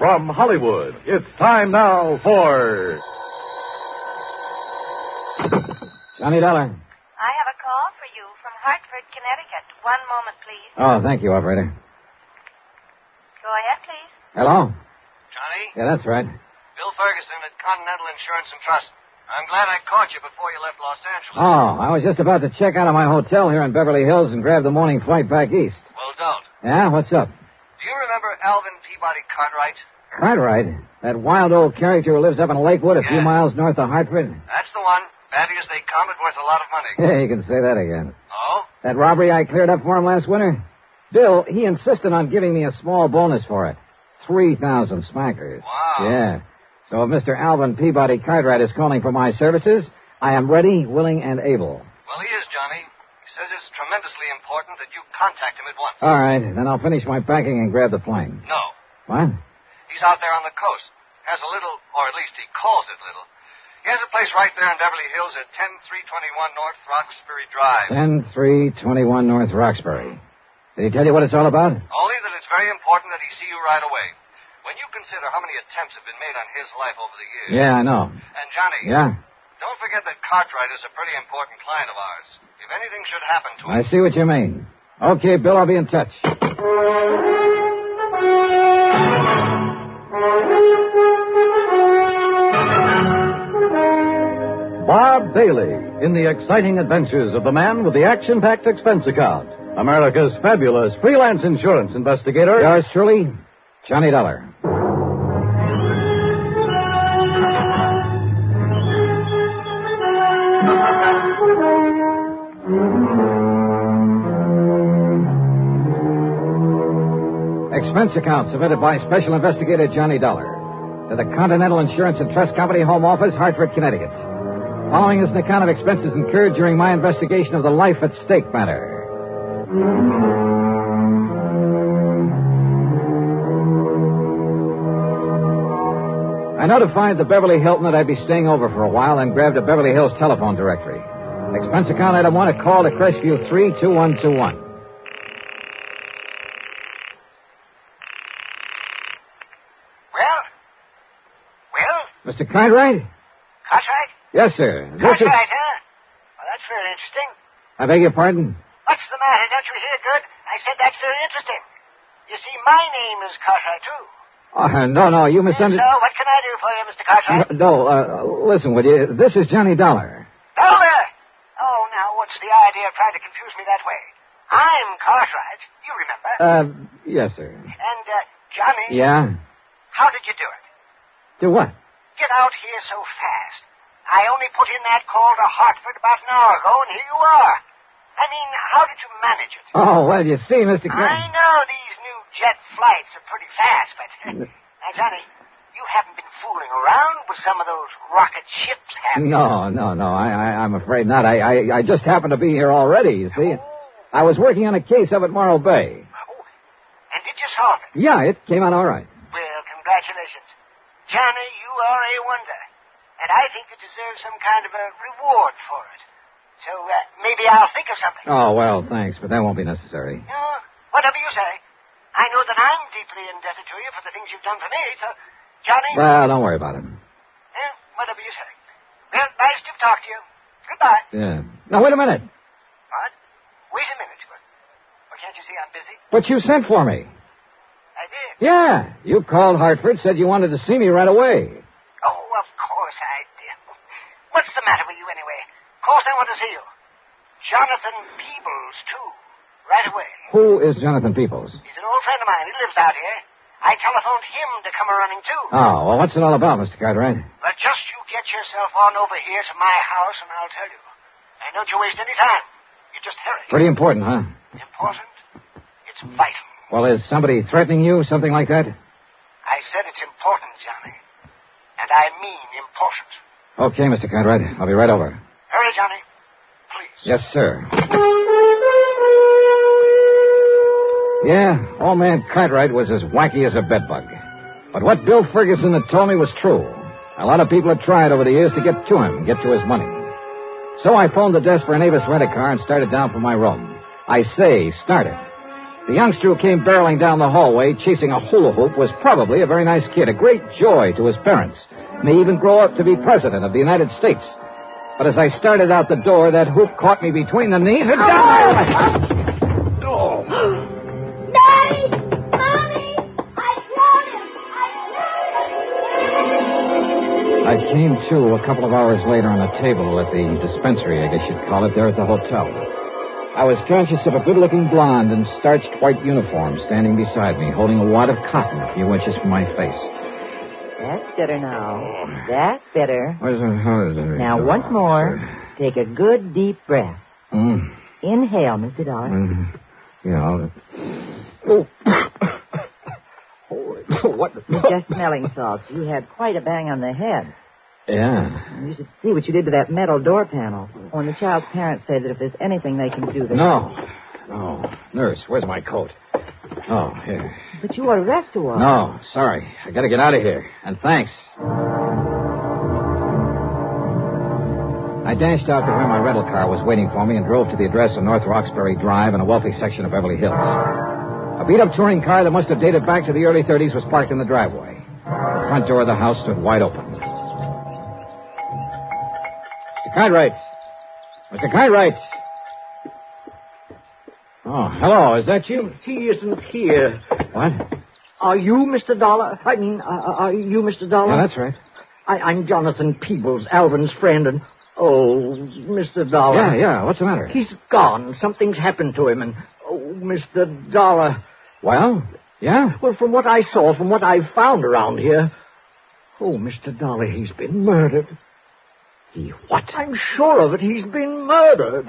from Hollywood, it's time now for... Johnny Dollar. I have a call for you from Hartford, Connecticut. One moment, please. Oh, thank you, operator. Go ahead, please. Hello? Johnny? Yeah, that's right. Bill Ferguson at Continental Insurance and Trust. I'm glad I caught you before you left Los Angeles. Oh, I was just about to check out of my hotel here in Beverly Hills and grab the morning flight back east. Well, don't. Yeah? What's up? Do you remember Alvin Peabody Cartwright? Cartwright? That wild old character who lives up in Lakewood a few Yeah. miles north of Hartford? That's the one. Batty as they come, it worth a lot of money. Yeah, you can say that again. Oh? That robbery I cleared up for him last winter? Bill, he insisted on giving me a small bonus for it. 3,000 smackers. Wow. Yeah. So if Mr. Alvin Peabody Cartwright is calling for my services, I am ready, willing, and able. Well, he is, Johnny. He says it's tremendously important that you contact him at once. All right, then I'll finish my packing and grab the plane. No. What? He's out there on the coast. Has a little, or at least he calls it little. He has a place right there in Beverly Hills at 10321 North Roxbury Drive. 10321 North Roxbury. Did he tell you what it's all about? Only that it's very important that he see you right away. When you consider how many attempts have been made on his life over the years. Yeah, I know. And, Johnny. Yeah? Don't forget that Cartwright is a pretty important client of ours. If anything should happen to him... I see what you mean. Okay, Bill, I'll be in touch. Bob Bailey in the exciting adventures of the man with the action-packed expense account. America's fabulous freelance insurance investigator. Yours truly, Johnny Dollar. Expense account submitted by Special Investigator Johnny Dollar to the Continental Insurance and Trust Company Home Office, Hartford, Connecticut. Following is an account of expenses incurred during my investigation of the life at stake matter. I notified the Beverly Hilton that I'd be staying over for a while and grabbed a Beverly Hills telephone directory. Expense account item 1, a call to Crestview 32121. Well? Mr. Cartwright? Cartwright? Yes, sir. Cartwright, huh? Well, that's very interesting. I beg your pardon? What's the matter? Don't you hear good? I said that's very interesting. You see, my name is Cartwright, too. No, you misunderstood. So, what can I do for you, Mr. Cartwright? Listen, will you? This is Johnny Dollar. Dollar? Oh, now, what's the idea of trying to confuse me that way? I'm Cartwright. You remember. Yes, sir. And, Johnny? Yeah? How did you do it? Do what? Get out here so fast. I only put in that call to Hartford about an hour ago, and here you are. I mean, how did you manage it? Oh, well, you see, Mr. I know these new jet flights are pretty fast, but... Now, Johnny, you haven't been fooling around with some of those rocket ships, have you? No. I'm afraid not. I just happened to be here already, you see. I was working on a case up at Morro Bay. Oh, and did you solve it? Yeah, it came out all right. Well, congratulations. Johnny, you are a wonder. And I think you deserve some kind of a reward for it. So, maybe I'll think of something. Oh, well, thanks, but that won't be necessary. No, whatever you say. I know that I'm deeply indebted to you for the things you've done for me, so, Johnny... Well, don't worry about it. Whatever you say. Well, nice to talk to you. Goodbye. Yeah. Now, wait a minute. What? Wait a minute. Well, can't you see I'm busy? But you sent for me. I did. Yeah. You called Hartford, said you wanted to see me right away. Oh, of course I did. What's the matter with you, anyway? Of course I want to see you. Jonathan Peebles, too. Right away. Who is Jonathan Peebles? He's an old friend of mine. He lives out here. I telephoned him to come a-running, too. Oh, well, what's it all about, Mr. Cartwright? Well, just you get yourself on over here to my house, and I'll tell you. And don't you waste any time. You just hurry. Pretty important, huh? Important? It's vital. Well, is somebody threatening you, something like that? I said it's important, Johnny. And I mean important. Okay, Mr. Cartwright. I'll be right over. Hurry, Johnny. Please. Yes, sir. Yeah, old man Cartwright was as wacky as a bedbug. But what Bill Ferguson had told me was true. A lot of people had tried over the years to get to him, get to his money. So I phoned the desk for an Avis rent-a-car and started down for my room. I say started. The youngster who came barreling down the hallway chasing a hula hoop was probably a very nice kid, a great joy to his parents. May even grow up to be president of the United States. But as I started out the door, that hoop caught me between the knees and down my... Oh. Daddy! Mommy! I caught him! I came to a couple of hours later on a table at the dispensary, I guess you'd call it, there at the hotel. I was conscious of a good-looking blonde in starched white uniform standing beside me, holding a wad of cotton a few inches from my face. That's better now. That's better. How is it? Now, once more, take a good, deep breath. Inhale, Mr. Dollar. Yeah. What? You're just smelling salts. You had quite a bang on the head. Yeah. You should see what you did to that metal door panel. When the child's parents say that if there's anything they can do... No. Oh, nurse, where's my coat? Oh, here. But you wore a rest a while. No, sorry. I gotta get out of here. And thanks. I dashed out to where my rental car was waiting for me and drove to the address of North Roxbury Drive in a wealthy section of Beverly Hills. A beat-up touring car that must have dated back to the early 30s was parked in the driveway. The front door of the house stood wide open. Mr. Cartwright. Mr. Cartwright. Oh, hello. Is that you? He isn't here. What? Are you Mr. Dollar? Are you Mr. Dollar? Yeah, that's right. I'm Jonathan Peebles, Alvin's friend, and... Oh, Mr. Dollar. Yeah. What's the matter? He's gone. Something's happened to him, and... Oh, Mr. Dollar. Well, yeah? Well, from what I saw, from what I've found around here... Oh, Mr. Dollar, he's been murdered. He what? I'm sure of it. He's been murdered.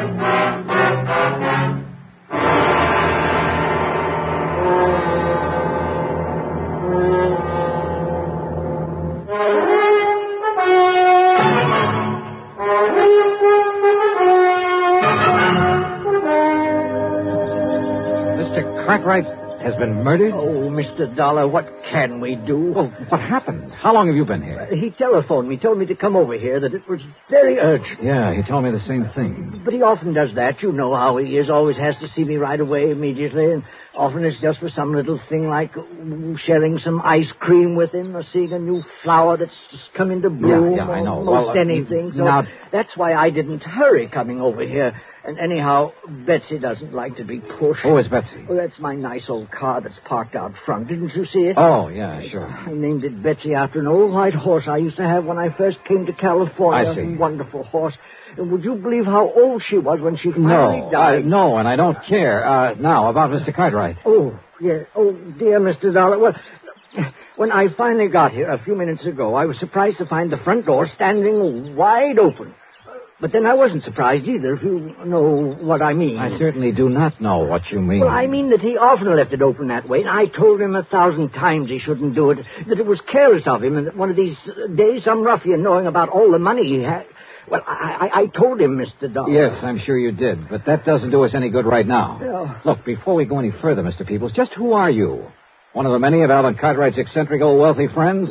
Mr. Cartwright has been murdered? Oh, Mr. Dollar, what can we do? Well, what happened? How long have you been here? He telephoned me, told me to come over here, that it was very urgent. Yeah, he told me the same thing. But he often does that. You know how he is. Always has to see me right away, immediately. And often it's just for some little thing like sharing some ice cream with him or seeing a new flower that's just come into bloom. Yeah, I know. Most anything. So now... that's why I didn't hurry coming over here. And anyhow, Betsy doesn't like to be pushed. Who is Betsy? Well, that's my nice old car that's parked out front. Didn't you see it? Oh, yeah, sure. I named it Betsy after an old white horse I used to have when I first came to California. I see. A wonderful horse. And would you believe how old she was when she finally died? No, and I don't care. Now, about Mr. Cartwright. Oh, yeah. Oh, dear Mr. Dollar. Well, when I finally got here a few minutes ago, I was surprised to find the front door standing wide open. But then I wasn't surprised either, if you know what I mean. I certainly do not know what you mean. Well, I mean that he often left it open that way, and I told him 1,000 times he shouldn't do it, that it was careless of him, and that one of these days some ruffian knowing about all the money he had... Well, I told him, Mr. Dollar. Yes, I'm sure you did, but that doesn't do us any good right now. Yeah. Look, before we go any further, Mr. Peebles, just who are you? One of the many of Alvin Cartwright's eccentric old wealthy friends?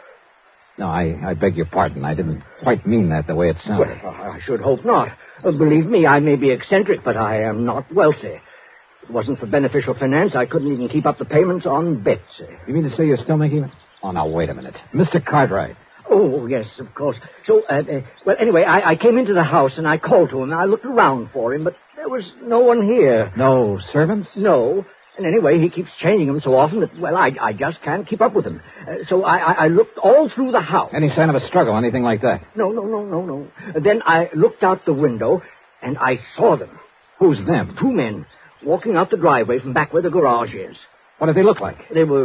No, I beg your pardon. I didn't quite mean that the way it sounded. Well, I should hope not. Believe me, I may be eccentric, but I am not wealthy. If it wasn't for beneficial finance, I couldn't even keep up the payments on Betsy. You mean to say you're still making... Oh, now, wait a minute. Mr. Cartwright. Oh, yes, of course. So, well, anyway, I came into the house and I called to him. I looked around for him, but there was no one here. No servants? No. And anyway, he keeps changing them so often that, well, I just can't keep up with him. So I looked all through the house. Any sign of a struggle, anything like that? No. Then I looked out the window, and I saw them. Who's them? 2 men walking out the driveway from back where the garage is. What did they look like? They were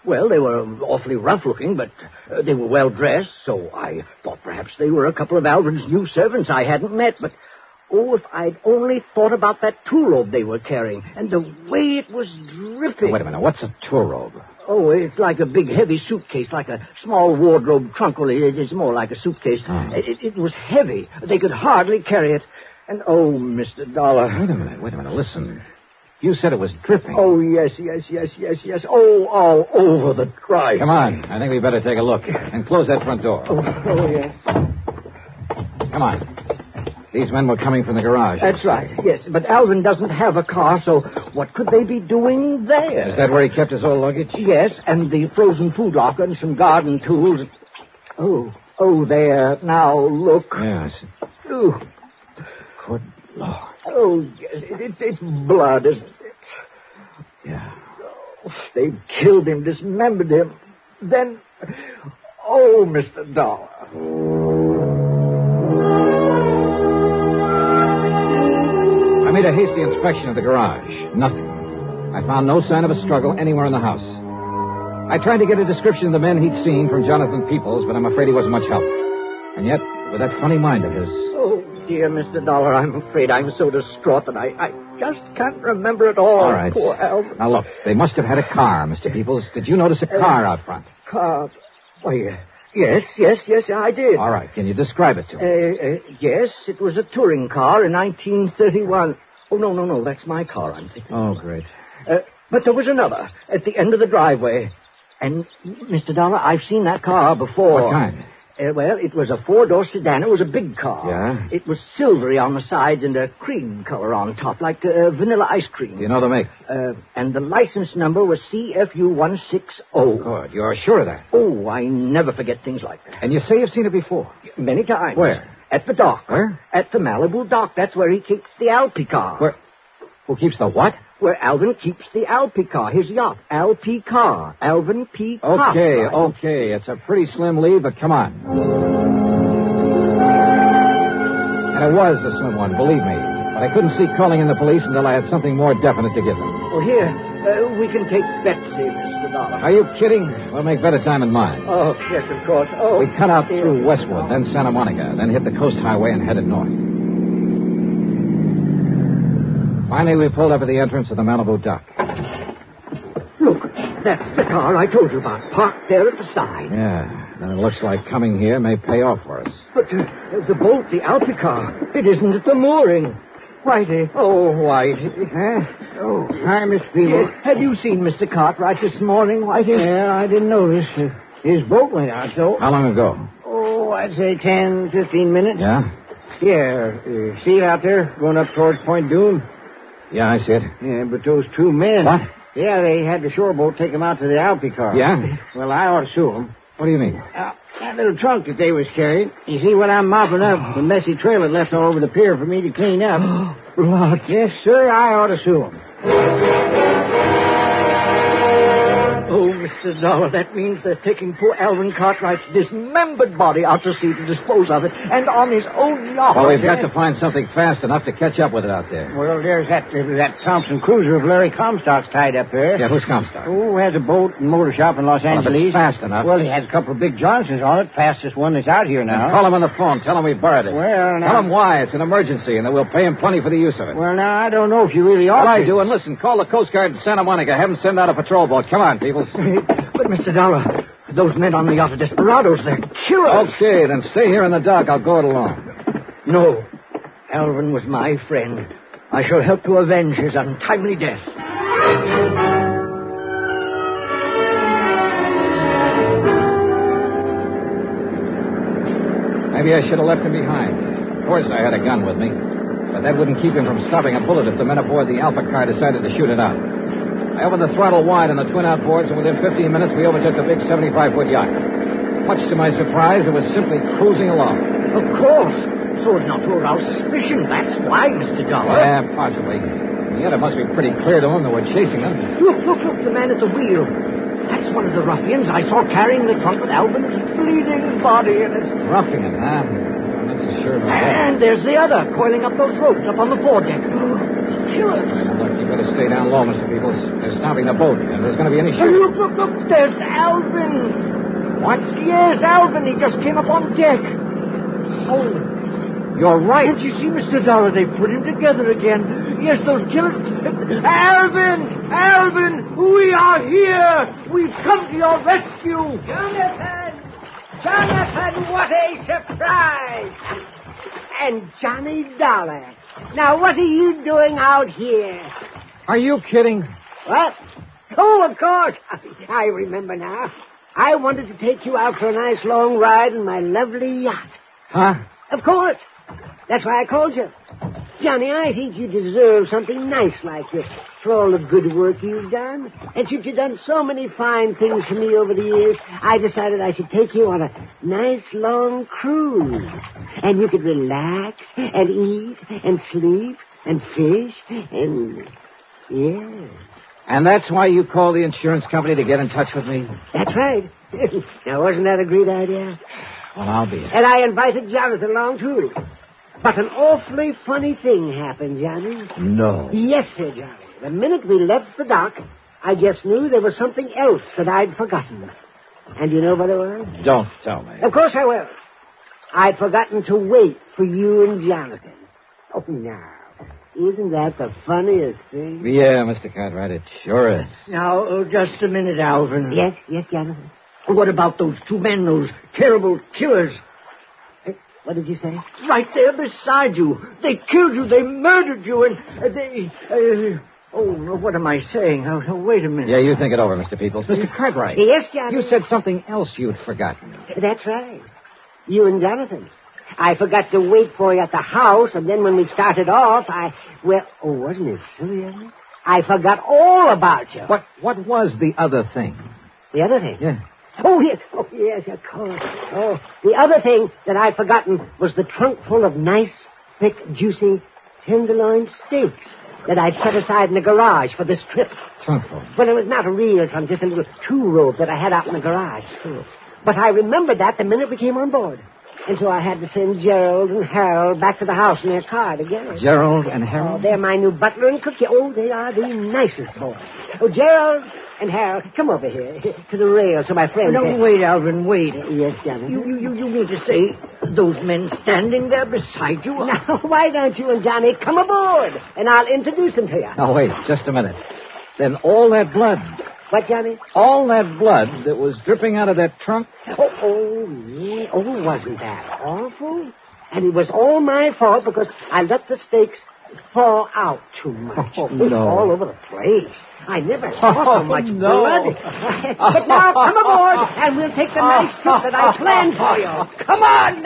awfully rough-looking, but they were well-dressed, so I thought perhaps they were a couple of Alvin's new servants I hadn't met, but... Oh, if I'd only thought about that tool robe they were carrying, and the way it was dripping. Wait a minute, what's a tool robe? Oh, it's like a big, heavy suitcase, like a small wardrobe trunk. Well, it's more like a suitcase. Oh. It was heavy. They could hardly carry it. And, oh, Mr. Dollar. Wait a minute, listen. You said it was dripping. Oh, yes. Oh, all over the drive. Come on, I think we better take a look. And close that front door. Oh, yes. Come on. These men were coming from the garage. That's right, yes. But Alvin doesn't have a car, so what could they be doing there? Is that where he kept his old luggage? Yes, and the frozen food locker and some garden tools. Oh, there. Now, look. Yeah, I see. Oh, Good Lord. oh yes, it's blood, isn't it? Yeah. Oh, they've killed him, dismembered him. Then, oh, Mr. Dollar. I made a hasty inspection of the garage. Nothing. I found no sign of a struggle anywhere in the house. I tried to get a description of the men he'd seen from Jonathan Peoples, but I'm afraid he wasn't much help. And yet, with that funny mind of his... Oh, dear Mr. Dollar, I'm afraid I'm so distraught that I just can't remember it all. All right. Poor Alvin. Now, look, they must have had a car, Mr. Peoples. Did you notice a car out front? Car. Why, yes, I did. All right. Can you describe it to me? Yes, it was a touring car in 1931. Oh, no, that's my car, I'm thinking. Oh, great. But there was another at the end of the driveway. And, Mr. Dollar, I've seen that car before. What kind? Well, it was a four-door sedan. It was a big car. Yeah? It was silvery on the sides and a cream color on top, like vanilla ice cream. Do you know the make? And the license number was CFU160. Good. You're sure of that? Oh, I never forget things like that. And you say you've seen it before? Many times. Where? At the dock. Where? At the Malibu dock. That's where he keeps the Alpi car. Where? Who keeps the what? Where Alvin keeps the Alpi car, his yacht. Alpi car. Alvin P. Cox. Okay. It's a pretty slim lead, but come on. And it was a slim one, believe me. But I couldn't see calling in the police until I had something more definite to give them. Well, here, we can take Betsy, Mr. Dollar. Are you kidding? We'll make better time than mine. Oh, yes, of course. Oh, We cut out through Westwood, then Santa Monica, then hit the coast highway and headed north. Finally, we pulled up at the entrance of the Malibu dock. Look, that's the car I told you about, parked there at the side. Yeah, and it looks like coming here may pay off for us. But the boat, the Alpi car, it isn't at the mooring. Whitey. Oh, Whitey. Huh? Oh, hi, Miss Peebles. Have you seen Mr. Cartwright this morning, Whitey? Yeah, I didn't notice. His boat went out, though. How long ago? Oh, I'd say 10, 15 minutes. Yeah? Yeah. See it out there, going up towards Point Doom? Yeah, I see it. Yeah, but those two men... What? Yeah, they had the shore boat take them out to the Alpi car. Yeah? Well, I ought to sue them. What do you mean? That little trunk that they was carrying. You see, when I'm mopping up, the messy trail it left all over the pier for me to clean up. Blood. Yes, sir, I ought to sue them. Oh, Mr. Dollar, that means they're taking poor Alvin Cartwright's dismembered body out to sea to dispose of it, and on his own yacht. Well, we've got to find something fast enough to catch up with it out there. Well, there's that Thompson cruiser of Larry Comstock's tied up there. Yeah, who's Comstock? Oh, has a boat and motor shop in Los Well, if Angeles. it's fast enough. Well, he has a couple of big Johnsons on it, fastest one that's out here now. Call him on the phone. Tell him we borrowed it. Well, now... Tell him why. It's an emergency, and that we'll pay him plenty for the use of it. Well, now, I don't know if you really ought Well, I to. do, and listen, call the Coast Guard in Santa Monica. Have them send out a patrol boat. Come on, people. But, Mr. Dollar, those men on the yacht are desperados. They're killers. Okay, then stay here in the dock. I'll go it alone. No. Alvin was my friend. I shall help to avenge his untimely death. Maybe I should have left him behind. Of course, I had a gun with me. But that wouldn't keep him from stopping a bullet if the men aboard the Alpha car decided to shoot it out. I opened the throttle wide on the twin outboards, and within 15 minutes, we overtook the big 75-foot yacht. Much to my surprise, it was simply cruising along. Of course. So as not to arouse suspicion. That's why, Mr. Dollar. Yeah, possibly. Yet it must be pretty clear to them that we're chasing them. Look, the man at the wheel. That's one of the ruffians I saw carrying the trunk with Alvin's bleeding body in it. Ruffian, huh? I'm not so sure about that. And there's the other, coiling up those ropes up on the foredeck. Killers. Look, you better stay down low, Mr. Peoples. They're stopping the boat, and there's going to be any shooting. Look, there's Alvin. What? Yes, Alvin. He just came up on deck. Oh, you're right. Can't you see, Mr. Dollar? They put him together again. Yes, those killers. Alvin, we are here. We've come to your rescue. Jonathan, what a surprise. And Johnny Dollar. Now, what are you doing out here? Are you kidding? What? Oh, of course. I remember now. I wanted to take you out for a nice long ride in my lovely yacht. Huh? Of course. That's why I called you. Johnny, I think you deserve something nice like this for all the good work you've done. And since you've done so many fine things for me over the years, I decided I should take you on a nice long cruise. And you could relax and eat and sleep and fish and... yeah. And that's why you called the insurance company to get in touch with me? That's right. Now, wasn't that a great idea? Well, I'll be it. And I invited Jonathan along, too. But an awfully funny thing happened, Johnny. No. Yes, sir, Johnny. The minute we left the dock, I just knew there was something else that I'd forgotten. And you know what it was? Don't tell me. Of course I will. I'd forgotten to wait for you and Jonathan. Oh, now. Isn't that the funniest thing? Yeah, Mr. Cartwright, it sure is. Now, just a minute, Alvin. Yes, Jonathan. What about those two men, those terrible killers? What did you say? Right there beside you. They killed you. They murdered you. And they... oh, no, what am I saying? Oh, wait a minute. Yeah, you think it over, Mr. Peoples. Mr. Cartwright. Yes, Jonathan. You said something else you'd forgotten. That's right. You and Jonathan. I forgot to wait for you at the house, and then when we started off, wasn't it silly of me? I forgot all about you. What was the other thing? The other thing? Yeah. Oh, yes, of course. Oh, the other thing that I'd forgotten was the trunk full of nice, thick, juicy tenderloin steaks that I'd set aside in the garage for this trip. Trunk full? Well, it was not a real trunk, just a little two-rope that I had out in the garage. But I remembered that the minute we came on board. And so I had to send Gerald and Harold back to the house in their car to get it. Gerald and Harold? Oh, they're my new butler and cook. Oh, they are the nicest boys. Oh, Gerald and Harold, come over here to the rail so my friend... No, wait, Alvin, wait. Yes, Johnny. You mean to say those men standing there beside you? Now, why don't you and Johnny come aboard, and I'll introduce them to you. Now, wait, just a minute. Then all that blood... What, Johnny? All that blood that was dripping out of that trunk? Oh, yeah. Oh, wasn't that awful? And it was all my fault because I let the steaks fall out too much. Oh, no. All over the place. I never saw so much blood. No. But now, come aboard, and we'll take the nice trip that I planned for you. Come on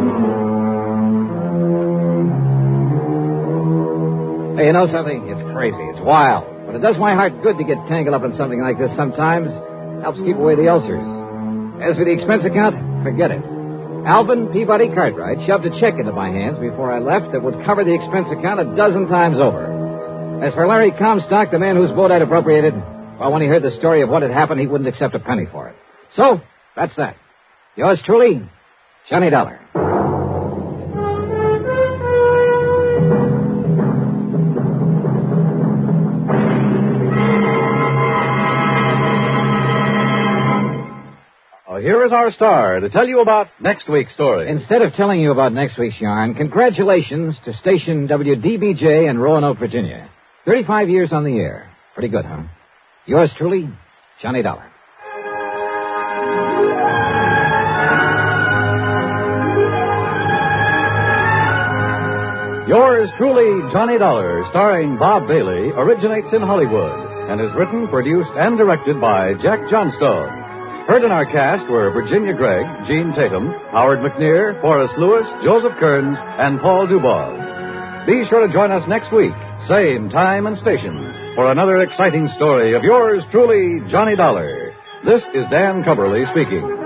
now. Hey, you know something? It's crazy. It's wild. But it does my heart good to get tangled up in something like this sometimes. Helps keep away the ulcers. As for the expense account, forget it. Alvin Peabody Cartwright shoved a check into my hands before I left that would cover the expense account 12 times over. As for Larry Comstock, the man whose boat I'd appropriated, well, when he heard the story of what had happened, he wouldn't accept a penny for it. So, that's that. Yours truly, Johnny Dollar. Here is our star to tell you about next week's story. Instead of telling you about next week's yarn, congratulations to station WDBJ in Roanoke, Virginia. 35 years on the air. Pretty good, huh? Yours truly, Johnny Dollar. Yours truly, Johnny Dollar, starring Bob Bailey, originates in Hollywood and is written, produced, and directed by Jack Johnstone. Heard in our cast were Virginia Gregg, Gene Tatum, Howard McNear, Forrest Lewis, Joseph Kearns, and Paul Dubov. Be sure to join us next week, same time and station, for another exciting story of yours truly, Johnny Dollar. This is Dan Cumberly speaking.